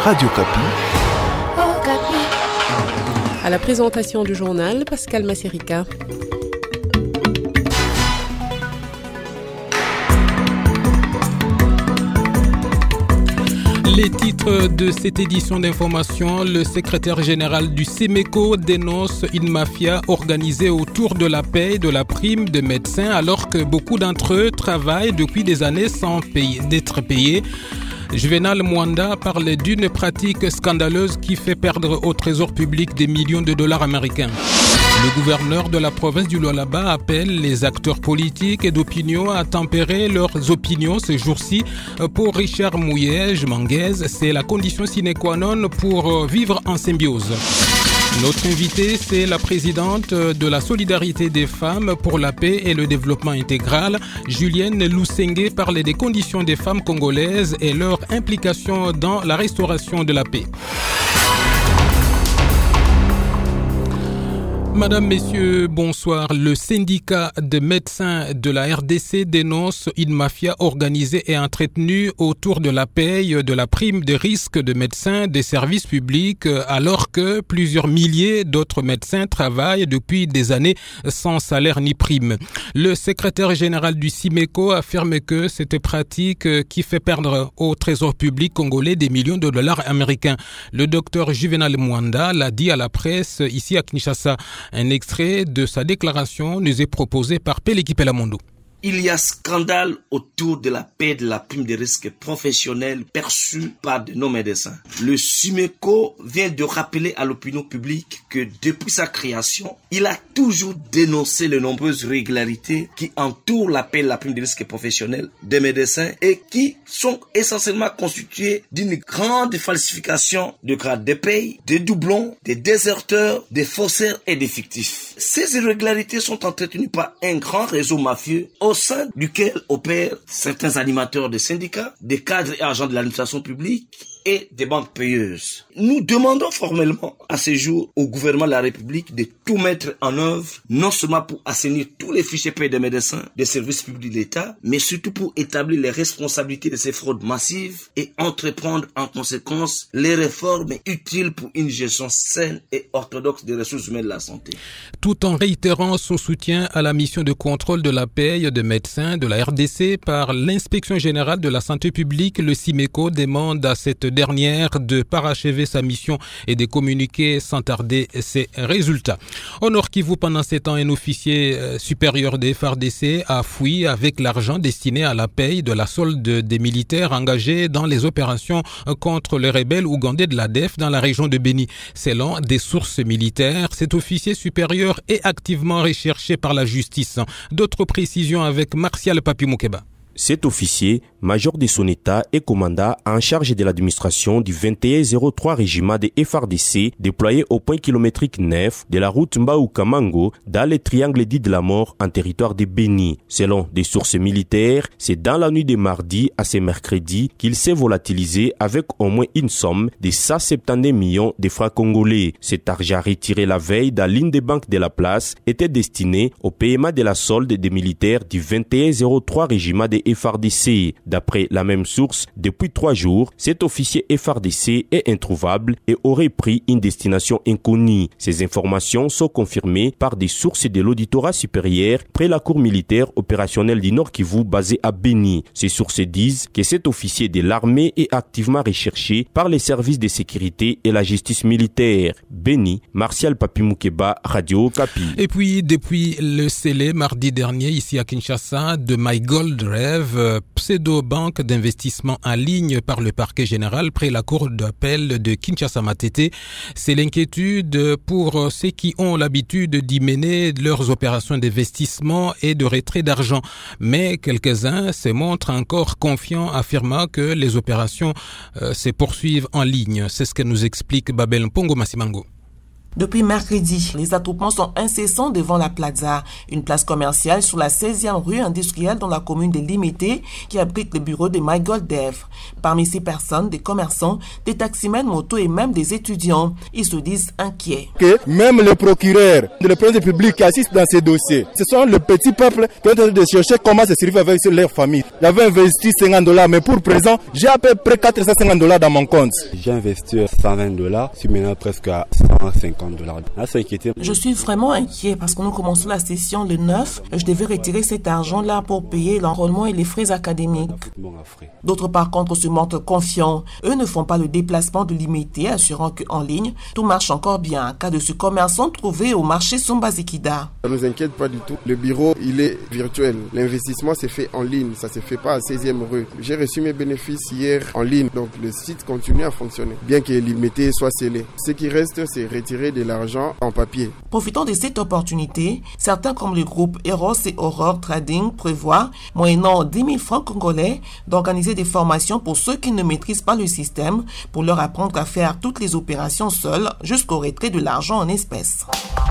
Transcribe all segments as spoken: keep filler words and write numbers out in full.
Radio Kapi. À la présentation du journal, Pascal Masserica. Les titres de cette édition d'information, le secrétaire général du SIMECO dénonce une mafia organisée autour de la paie de la prime de médecins alors que beaucoup d'entre eux travaillent depuis des années sans payer, d'être payés. Juvenal Mwanda parle d'une pratique scandaleuse qui fait perdre au trésor public des millions de dollars américains. Le gouverneur de la province du Lualaba appelle les acteurs politiques et d'opinion à tempérer leurs opinions ces jours-ci. Pour Richard Mouyej Manguez, c'est la condition sine qua non pour vivre en symbiose. Notre invitée, c'est la présidente de la Solidarité des femmes pour la paix et le développement intégral. Julienne Lousengue parle des conditions des femmes congolaises et leur implication dans la restauration de la paix. Madame, Messieurs, bonsoir. Le syndicat de médecins de la R D C dénonce une mafia organisée et entretenue autour de la paye, de la prime de risque de médecins des services publics, alors que plusieurs milliers d'autres médecins travaillent depuis des années sans salaire ni prime. Le secrétaire général du SIMECO affirme que cette pratique qui fait perdre au trésor public congolais des millions de dollars américains. Le docteur Juvenal Mwanda l'a dit à la presse ici à Kinshasa. Un extrait de sa déclaration nous est proposé par Peleki Pelamondo. Il y a scandale autour de la paie de la prime de risque professionnel perçue par de nos médecins. Le SIMECO vient de rappeler à l'opinion publique que depuis sa création, il a toujours dénoncé les nombreuses irrégularités qui entourent la paie de la prime de risque professionnel des médecins et qui sont essentiellement constituées d'une grande falsification de grades de paie, des doublons, des déserteurs, des faussaires et des fictifs. Ces irrégularités sont entretenues par un grand réseau mafieux au sein duquel opèrent certains animateurs de syndicats, des cadres et agents de l'administration publique et des banques payeuses. Nous demandons formellement à ce jour au gouvernement de la République de tout mettre en œuvre, non seulement pour assainir tous les fichiers payés des médecins des services publics de l'État, mais surtout pour établir les responsabilités de ces fraudes massives et entreprendre en conséquence les réformes utiles pour une gestion saine et orthodoxe des ressources humaines de la santé. Tout en réitérant son soutien à la mission de contrôle de la paie de médecins de la R D C par l'Inspection générale de la santé publique, le SIMECO demande à cette dernière de parachever sa mission et de communiquer sans tarder ses résultats. Au Nord Kivu, pendant ces temps, un officier euh, supérieur des F A R D C a fui avec l'argent destiné à la paye de la solde des militaires engagés dans les opérations contre les rebelles ougandais de l'A D F dans la région de Beni. Selon des sources militaires, cet officier supérieur est activement recherché par la justice. D'autres précisions avec Martial Papi Moukeba. Cet officier, major de son état et commandant en charge de l'administration du vingt et un zéro trois régiment des F A R D C déployé au point kilométrique neuf de la route Mbao-Kamango dans le triangle dit de la mort en territoire de Beni. Selon des sources militaires, c'est dans la nuit de mardi à ce mercredi qu'il s'est volatilisé avec au moins une somme de cent soixante-dix millions de francs congolais. Cet argent retiré la veille dans l'une des banques de la place était destiné au paiement de la solde des militaires du vingt et un zéro trois régiment des F A R D C. D'après la même source, depuis trois jours, cet officier F A R D C est introuvable et aurait pris une destination inconnue. Ces informations sont confirmées par des sources de l'auditorat supérieur près la cour militaire opérationnelle du Nord Kivu basée à Beni. Ces sources disent que cet officier de l'armée est activement recherché par les services de sécurité et la justice militaire. Beni, Martial Papi Moukeba, Radio Kapi. Et puis, depuis le scellé mardi dernier ici à Kinshasa de My Gold Rêve, pseudo-banque d'investissement en ligne par le parquet général près la cour d'appel de Kinshasa-Matete. C'est l'inquiétude pour ceux qui ont l'habitude d'y mener leurs opérations d'investissement et de retrait d'argent. Mais quelques-uns se montrent encore confiants, affirmant que les opérations euh, se poursuivent en ligne. C'est ce que nous explique Babel Mpongo Massimango. Depuis mercredi, les attroupements sont incessants devant la Plaza, une place commerciale sur la seizième rue industrielle dans la commune de Limité qui abrite le bureau de MyGoldDev. Parmi ces personnes, des commerçants, des taximens motos et même des étudiants. Ils se disent inquiets. Que même le procureur, le président de la République qui assiste dans ces dossiers, ce sont le petit peuple qui est en train de chercher comment se survivre avec leur famille. J'avais investi cinquante dollars, mais pour présent, j'ai à peu près quatre cent cinquante dollars dans mon compte. J'ai investi cent vingt dollars, je suis maintenant presque à cent cinquante dollars. Là, c'est inquiété. Je suis vraiment inquiet parce que nous commençons la session le neuf. Je devais retirer cet argent-là pour payer l'enrôlement et les frais académiques. D'autres, par contre, se montrent confiants. Eux ne font pas le déplacement de limité, assurant qu'en ligne, tout marche encore bien. En cas de ce commerçant trouvé au marché Sombazikida. Ça ne nous inquiète pas du tout. Le bureau, il est virtuel. L'investissement s'est fait en ligne. Ça ne se fait pas à seizième rue. J'ai reçu mes bénéfices hier en ligne. Donc, le site continue à fonctionner, bien que limité soit scellé. Ce qui reste, c'est retirer de l'argent en papier. Profitant de cette opportunité, certains comme le groupe Eros et Aurore Trading prévoient, moyennant dix mille francs congolais, d'organiser des formations pour ceux qui ne maîtrisent pas le système, pour leur apprendre à faire toutes les opérations seuls jusqu'au retrait de l'argent en espèces.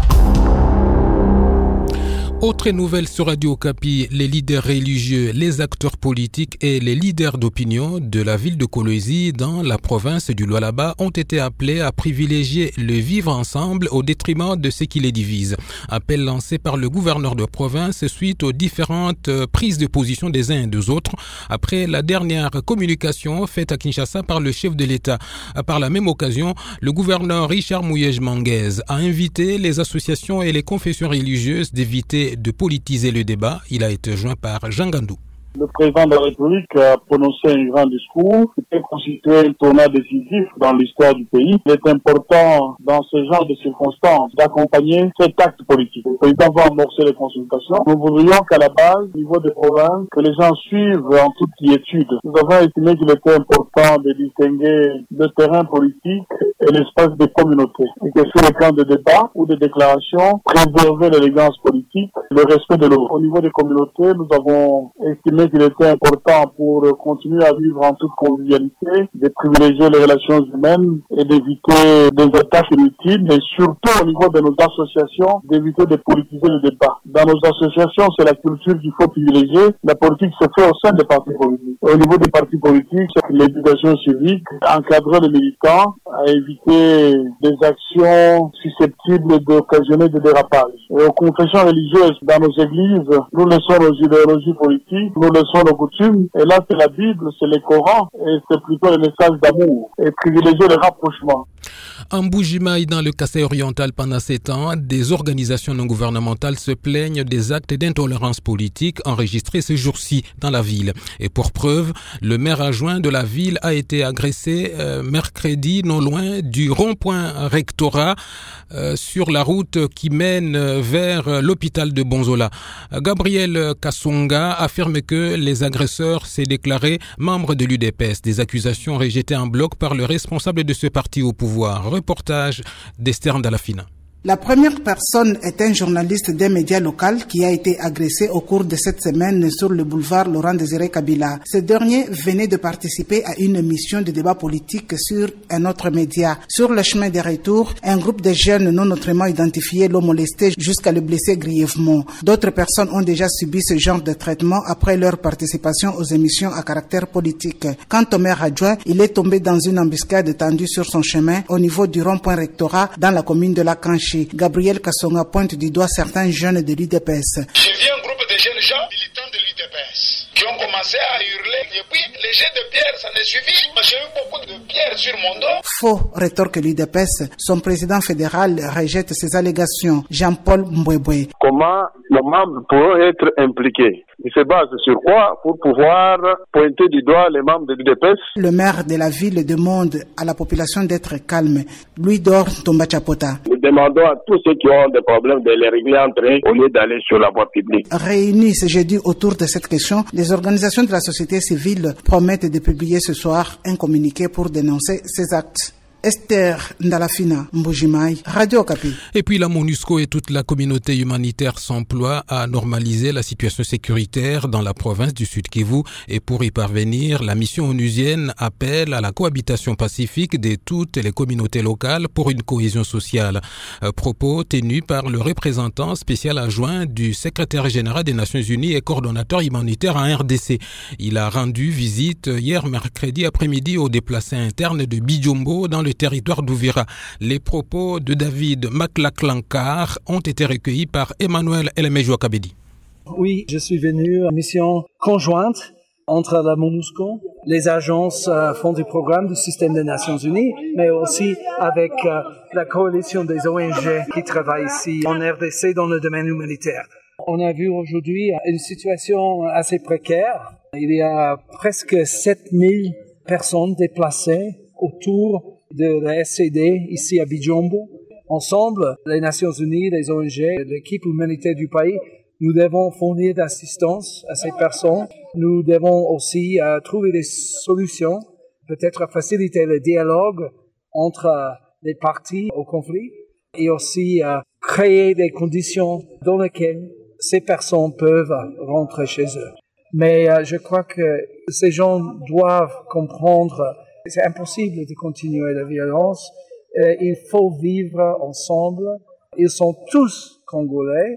Autre nouvelle sur Radio Okapi, les leaders religieux, les acteurs politiques et les leaders d'opinion de la ville de Kolwezi dans la province du Lualaba ont été appelés à privilégier le vivre ensemble au détriment de ce qui les divise. Appel lancé par le gouverneur de province suite aux différentes prises de position des uns et des autres après la dernière communication faite à Kinshasa par le chef de l'État. Par la même occasion, le gouverneur Richard Mouyej Manguez a invité les associations et les confessions religieuses d'éviter de politiser le débat. Il a été joint par Jean Gandou. Le président de la République a prononcé un grand discours qui peut constituer un tournant décisif dans l'histoire du pays. Il est important, dans ce genre de circonstances, d'accompagner cet acte politique. Le président va amorcer les consultations. Nous voudrions qu'à la base, au niveau des provinces, que les gens suivent en toute quiétude. Nous avons estimé qu'il était important de distinguer le terrain politique et l'espace des communautés. Et que sur le plan de débat ou de déclaration, préserver l'élégance politique, le respect de l'autre. Au niveau des communautés, nous avons estimé qu'il était important pour continuer à vivre en toute convivialité, de privilégier les relations humaines et d'éviter des attaques inutiles, et surtout au niveau de nos associations, d'éviter de politiser le débat. Dans nos associations, c'est la culture qu'il faut privilégier. La politique se fait au sein des partis politiques. Au niveau des partis politiques, c'est l'éducation civique, encadrer les militants, à éviter des actions susceptibles d'occasionner des dérapages. Et aux confessions religieuses, dans nos églises, nous laissons nos idéologies politiques, nous laissons nos coutumes, et là c'est la Bible, c'est le Coran, et c'est plutôt le message d'amour, et privilégier le rapprochement. En Bujimaï, dans le Kasaï oriental, pendant sept ans, des organisations non gouvernementales se plaignent des actes d'intolérance politique enregistrés ces jours-ci dans la ville. Et pour preuve, le maire adjoint de la ville a été agressé euh, mercredi, non loin du rond-point Rectorat, euh, sur la route qui mène vers l'hôpital de Bonzola. Gabriel Kasonga affirme que les agresseurs s'est déclaré membres de l'U D P S. Des accusations rejetées en bloc par le responsable de ce parti au pouvoir. Reportage d'Esther Dalafina. La première personne est un journaliste des médias locaux qui a été agressé au cours de cette semaine sur le boulevard Laurent-Désiré Kabila. Ce dernier venait de participer à une émission de débat politique sur un autre média. Sur le chemin de retour, un groupe de jeunes non autrement identifiés l'ont molesté jusqu'à le blesser grièvement. D'autres personnes ont déjà subi ce genre de traitement après leur participation aux émissions à caractère politique. Quant au maire adjoint, il est tombé dans une embuscade tendue sur son chemin au niveau du rond-point Rectorat dans la commune de La Canche. Gabriel Kasonga pointe du doigt certains jeunes de l'U D P S. J'ai vu un groupe de jeunes gens militants de l'U D P S qui ont commencé à hurler. Et puis, les jets de pierre, ça ne suffit. J'ai eu beaucoup de pierres sur mon dos. Faux, rétorque l'U D P S. Son président fédéral rejette ces allégations. Jean-Paul Mbwebwe. Comment les membres pourront être impliqués? Il se base sur quoi pour pouvoir pointer du doigt les membres de l'U D P S? Le maire de la ville demande à la population d'être calme. Louis Dor Tombachapota. Nous demandons à tous ceux qui ont des problèmes de les régler entre eux au lieu d'aller sur la voie publique. Réunis ce jeudi autour de cette question, les organisations de la société civile promettent de publier ce soir un communiqué pour dénoncer ces actes. Esther Ndalafina, Mbujimai, Radio Okapi. Et puis la MONUSCO et toute la communauté humanitaire s'emploient à normaliser la situation sécuritaire dans la province du Sud Kivu. Et pour y parvenir, la mission onusienne appelle à la cohabitation pacifique de toutes les communautés locales pour une cohésion sociale. Euh, propos tenus par le représentant spécial adjoint du secrétaire général des Nations Unies et coordonnateur humanitaire en R D C. Il a rendu visite hier mercredi après-midi aux déplacés internes de Bijombo dans le territoire d'Ouvira. Les propos de David Maklaklankar ont été recueillis par Emmanuel Elemejo Kabedi. Oui, je suis venu en mission conjointe entre la MONUSCO, les agences euh, font du programme du système des Nations Unies, mais aussi avec euh, la coalition des O N G qui travaillent ici en R D C dans le domaine humanitaire. On a vu aujourd'hui une situation assez précaire. Il y a presque sept mille personnes déplacées autour de la S C D ici à Bijombo. Ensemble, les Nations Unies, les O N G, l'équipe humanitaire du pays, nous devons fournir d'assistance à ces personnes. Nous devons aussi euh, trouver des solutions, peut-être faciliter le dialogue entre euh, les parties au conflit et aussi euh, créer des conditions dans lesquelles ces personnes peuvent rentrer chez eux. Mais euh, je crois que ces gens doivent comprendre c'est impossible de continuer la violence. Euh, il faut vivre ensemble. Ils sont tous congolais.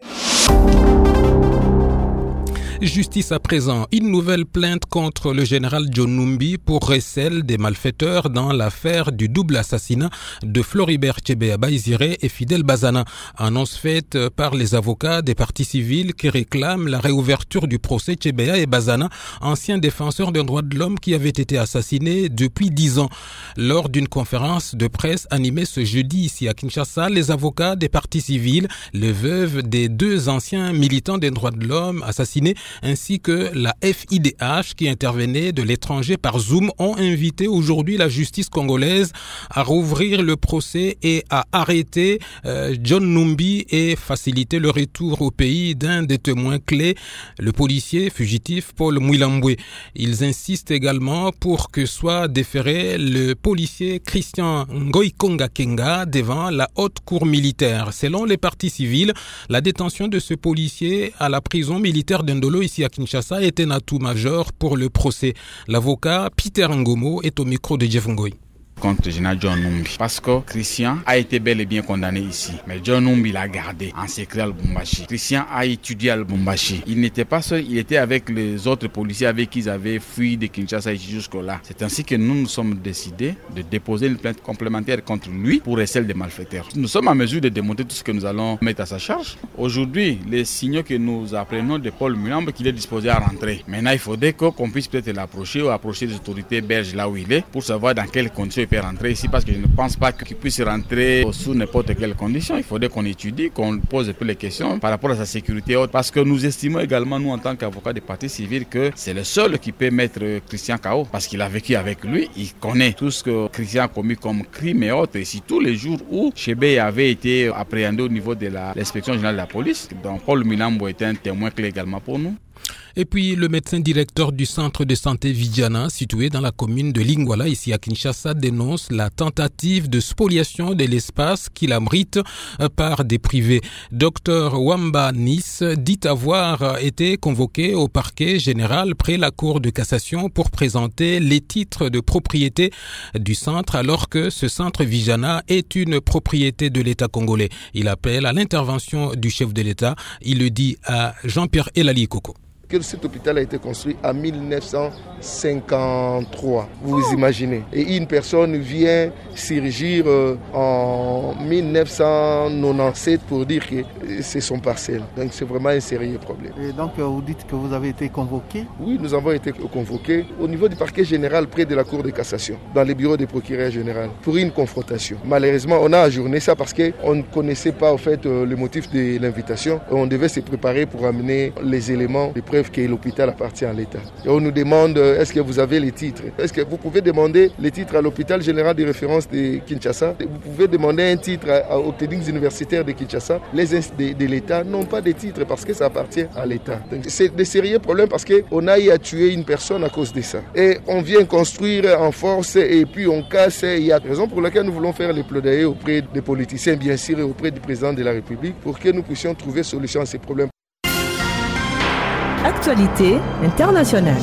Justice à présent. Une nouvelle plainte contre le général John Numbi pour recel des malfaiteurs dans l'affaire du double assassinat de Floribert Chebeya Baizire et Fidel Bazana. Annonce faite par les avocats des partis civils qui réclament la réouverture du procès Chebeya et Bazana, anciens défenseurs des droits de l'homme qui avaient été assassinés depuis dix ans. Lors d'une conférence de presse animée ce jeudi ici à Kinshasa, les avocats des partis civils, les veuves des deux anciens militants des droits de l'homme assassinés, ainsi que la F I D H qui intervenait de l'étranger par Zoom ont invité aujourd'hui la justice congolaise à rouvrir le procès et à arrêter euh, John Numbi et faciliter le retour au pays d'un des témoins clés, le policier fugitif Paul Mwilambwe. Ils insistent également pour que soit déféré le policier Christian Ngoikonga Kenga devant la haute cour militaire. Selon les partis civils, la détention de ce policier à la prison militaire d'Indolo ici à Kinshasa est un atout majeur pour le procès. L'avocat Peter Ngomo est au micro de Jeff Ngoy. Contre général John Numbi. Parce que Christian a été bel et bien condamné ici. Mais John Numbi l'a gardé en secret à Lubumbashi. Christian a étudié à Lubumbashi. Il n'était pas seul, il était avec les autres policiers avec qui ils avaient fui de Kinshasa ici jusque-là. C'est ainsi que nous nous sommes décidés de déposer une plainte complémentaire contre lui pour recel des malfaiteurs. Nous sommes en mesure de démontrer tout ce que nous allons mettre à sa charge. Aujourd'hui, les signaux que nous apprenons de Paul Mulambe qu'il est disposé à rentrer. Maintenant, il faudrait qu'on puisse peut-être l'approcher ou approcher les autorités belges là où il est pour savoir dans quelles conditions il peut rentrer ici, parce que je ne pense pas qu'il puisse rentrer sous n'importe quelle condition. Il faudrait qu'on étudie, qu'on pose un peu les questions par rapport à sa sécurité haute, parce que nous estimons également, nous en tant qu'avocats des partis civils, que c'est le seul qui peut mettre Christian K O, parce qu'il a vécu avec lui, il connaît tout ce que Christian a commis comme crime et autres. Et si tous les jours où Chebeya avait été appréhendé au niveau de la, l'inspection générale de la police, donc Paul Mulambo était un témoin clé également pour nous. Et puis, le médecin directeur du centre de santé Vidiana, situé dans la commune de Lingwala, ici à Kinshasa, dénonce la tentative de spoliation de l'espace qu'il abrite par des privés. Docteur Wamba Nice dit avoir été convoqué au parquet général près la cour de cassation pour présenter les titres de propriété du centre, alors que ce centre Vidiana est une propriété de l'État congolais. Il appelle à l'intervention du chef de l'État. Il le dit à Jean-Pierre Elali Koko. Que cet hôpital a été construit en mille neuf cent cinquante-trois, vous vous imaginez. Et une personne vient surgir en mille neuf cent quatre-vingt-dix-sept pour dire que c'est son parcelle. Donc c'est vraiment un sérieux problème. Et donc vous dites que vous avez été convoqué? Oui, nous avons été convoqués au niveau du parquet général près de la cour de cassation, dans les bureaux des procureurs généraux, pour une confrontation. Malheureusement, on a ajourné ça parce qu'on ne connaissait pas en fait le motif de l'invitation. On devait se préparer pour amener les éléments de preuve preuve que l'hôpital appartient à l'État. Et on nous demande, est-ce que vous avez les titres? Est-ce que vous pouvez demander les titres à l'hôpital général de référence de Kinshasa? Vous pouvez demander un titre aux techniques universitaires de Kinshasa. Les instituts de, de l'État n'ont pas de titres parce que ça appartient à l'État. Donc, c'est des sérieux problèmes parce qu'on a eu à tuer une personne à cause de ça. Et on vient construire en force et puis on casse. Il y a raison pour laquelle nous voulons faire les plaidoyers auprès des politiciens, bien sûr, et auprès du président de la République pour que nous puissions trouver solution à ces problèmes. Actualité internationale.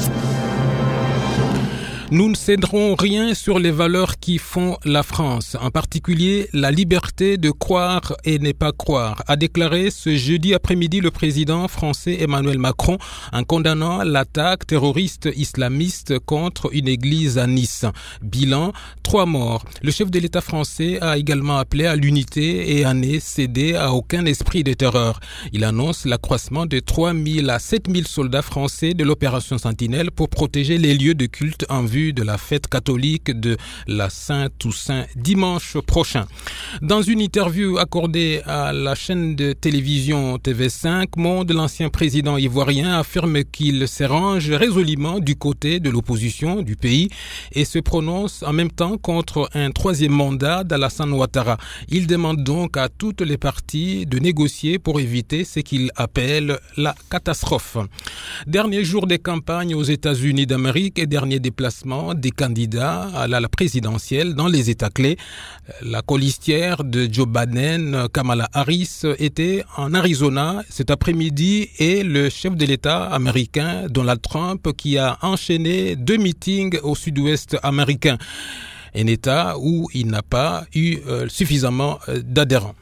Nous ne céderons rien sur les valeurs qui font la France, en particulier la liberté de croire et ne pas croire, a déclaré ce jeudi après-midi le président français Emmanuel Macron en condamnant l'attaque terroriste islamiste contre une église à Nice. Bilan, trois morts. Le chef de l'État français a également appelé à l'unité et à ne céder à aucun esprit de terreur. Il annonce l'accroissement de trois mille à sept mille soldats français de l'opération Sentinelle pour protéger les lieux de culte en vue de la fête catholique de la Saint-Toussaint dimanche prochain. Dans une interview accordée à la chaîne de télévision T V cinq Monde, l'ancien président ivoirien affirme qu'il se range résolument du côté de l'opposition du pays et se prononce en même temps contre un troisième mandat d'Alassane Ouattara. Il demande donc à toutes les parties de négocier pour éviter ce qu'il appelle la catastrophe. Dernier jour des campagnes aux États-Unis d'Amérique et dernier déplacement des candidats à la présidentielle dans les États clés. La colistière de Joe Biden, Kamala Harris, était en Arizona cet après-midi et le chef de l'État américain, Donald Trump, qui a enchaîné deux meetings au sud-ouest américain. Un État où il n'a pas eu euh, suffisamment euh, d'adhérents.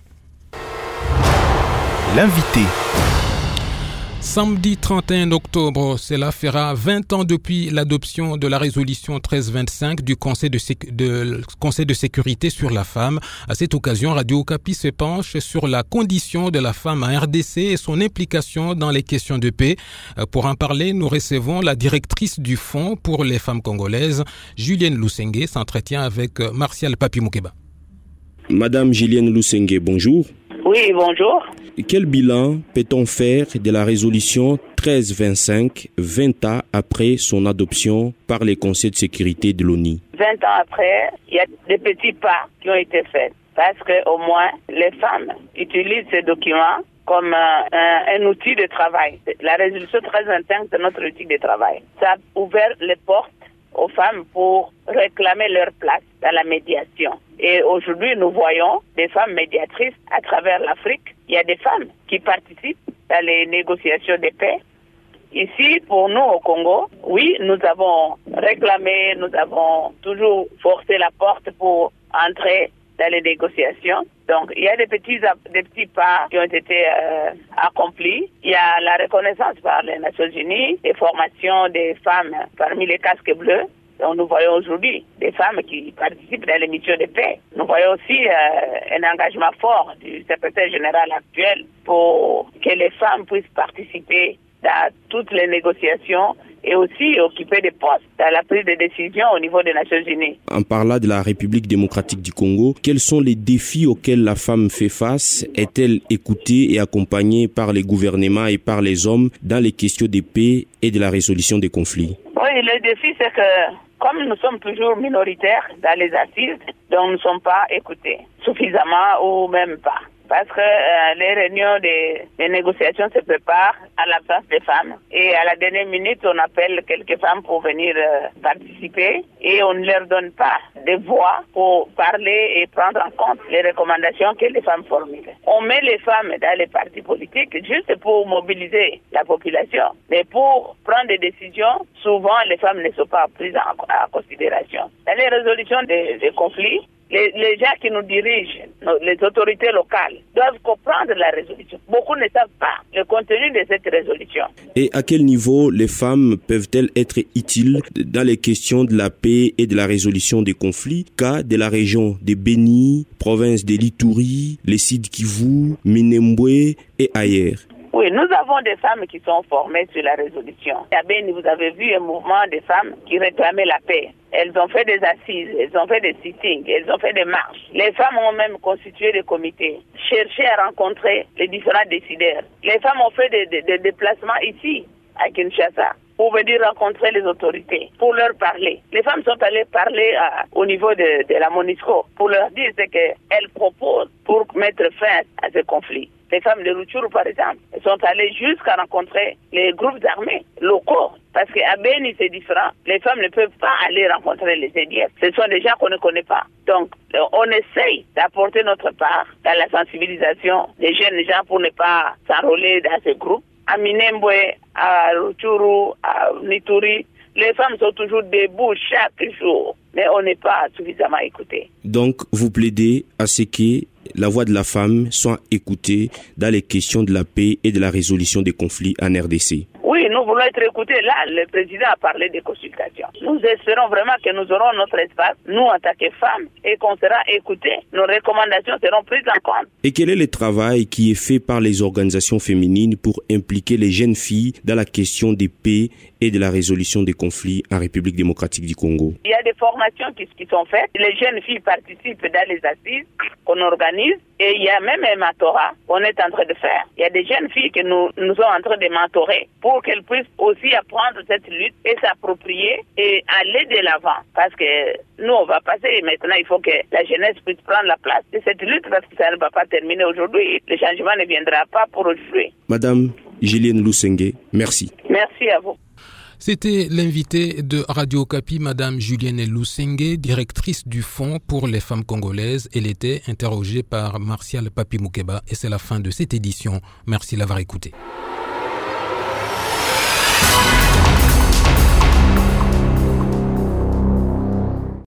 L'invité. Samedi trente et un octobre, cela fera vingt ans depuis l'adoption de la résolution treize vingt-cinq du Conseil de, Sé- de, Conseil de sécurité sur la femme. À cette occasion, Radio Okapi se penche sur la condition de la femme en R D C et son implication dans les questions de paix. Pour en parler, nous recevons la directrice du Fonds pour les femmes congolaises, Julienne Lusenge, s'entretient avec Martial Papi Moukeba. Madame Julienne Lusenge, bonjour. Oui, bonjour. Quel bilan peut-on faire de la résolution treize vingt-cinq, vingt ans après son adoption par les conseils de sécurité de l'ONU? vingt ans après, il y a des petits pas qui ont été faits. Parce qu'au moins, les femmes utilisent ces documents comme un, un, un outil de travail. La résolution treize vingt-cinq, c'est notre outil de travail. Ça a ouvert les portes aux femmes pour réclamer leur place dans la médiation. Et aujourd'hui, nous voyons des femmes médiatrices à travers l'Afrique. Il y a des femmes qui participent dans les négociations de paix. Ici, pour nous au Congo, oui, nous avons réclamé, nous avons toujours forcé la porte pour entrer dans les négociations. Donc, il y a des petits, des petits pas qui ont été euh, accomplis. Il y a la reconnaissance par les Nations Unies, des formations des femmes parmi les casques bleus. Donc, nous voyons aujourd'hui des femmes qui participent dans les missions de paix. Nous voyons aussi euh, un engagement fort du secrétaire général actuel pour que les femmes puissent participer dans toutes les négociations et aussi occuper des postes dans la prise de décision au niveau des Nations Unies. En parlant de la République démocratique du Congo, quels sont les défis auxquels la femme fait face? Est-elle écoutée et accompagnée par les gouvernements et par les hommes dans les questions de paix et de la résolution des conflits? Oui, le défi, c'est que comme nous sommes toujours minoritaires dans les assises, donc nous ne sommes pas écoutés suffisamment ou même pas. Parce que euh, les réunions des, des négociations se préparent à l'absence des femmes. Et à la dernière minute, on appelle quelques femmes pour venir euh, participer et on ne leur donne pas de voix pour parler et prendre en compte les recommandations que les femmes formulent. On met les femmes dans les partis politiques juste pour mobiliser la population. Mais pour prendre des décisions, souvent les femmes ne sont pas prises en, en considération. Dans les résolutions des, des conflits, Les, les gens qui nous dirigent, les autorités locales, doivent comprendre la résolution. Beaucoup ne savent pas le contenu de cette résolution. Et à quel niveau les femmes peuvent-elles être utiles dans les questions de la paix et de la résolution des conflits, cas de la région de Béni, province de l'Ituri, les Sud Kivu, Minembwe et ailleurs? Oui, nous avons des femmes qui sont formées sur la résolution. À Béni, vous avez vu un mouvement de femmes qui réclamaient la paix. Elles ont fait des assises, elles ont fait des sittings, elles ont fait des marches. Les femmes ont même constitué des comités, cherché à rencontrer les différents décideurs. Les femmes ont fait des, des, des déplacements ici, à Kinshasa pour venir rencontrer les autorités, pour leur parler. Les femmes sont allées parler à, au niveau de, de la MONUSCO pour leur dire ce qu'elles proposent pour mettre fin à ce conflit. Les femmes de Rutshuru, par exemple, elles sont allées jusqu'à rencontrer les groupes armés locaux. Parce qu'à Beni, c'est différent. Les femmes ne peuvent pas aller rencontrer les C D F. Ce sont des gens qu'on ne connaît pas. Donc, on essaye d'apporter notre part dans la sensibilisation des jeunes gens pour ne pas s'enrôler dans ces groupes. À Minembwe, à Rutshuru, à Nituri, les femmes sont toujours debout chaque jour. Mais on n'est pas suffisamment écoutés. Donc, vous plaidez à ce que la voix de la femme soit écoutée dans les questions de la paix et de la résolution des conflits en R D C. Oui, nous voulons être écoutés. Là, le président a parlé des consultations. Nous espérons vraiment que nous aurons notre espace, nous en tant que femmes, et qu'on sera écoutés. Nos recommandations seront prises en compte. Et quel est le travail qui est fait par les organisations féminines pour impliquer les jeunes filles dans la question des paix et de la résolution des conflits en République démocratique du Congo? Il y a des formations qui, qui sont faites. Les jeunes filles participent dans les assises qu'on organise. Et il y a même un mentorat qu'on est en train de faire. Il y a des jeunes filles que nous, nous sommes en train de mentorer pour qu'elles puissent aussi apprendre cette lutte et s'approprier et aller de l'avant. Parce que nous, on va passer. Maintenant, il faut que la jeunesse puisse prendre la place de cette lutte parce que ça ne va pas terminer aujourd'hui. Le changement ne viendra pas pour aujourd'hui. Madame Julienne Lusenge, merci. Merci à vous. C'était l'invité de Radio Okapi, Madame Julienne Lusenge, directrice du Fonds pour les femmes congolaises. Elle était interrogée par Martial Papi Moukeba et c'est la fin de cette édition. Merci de l'avoir écouté.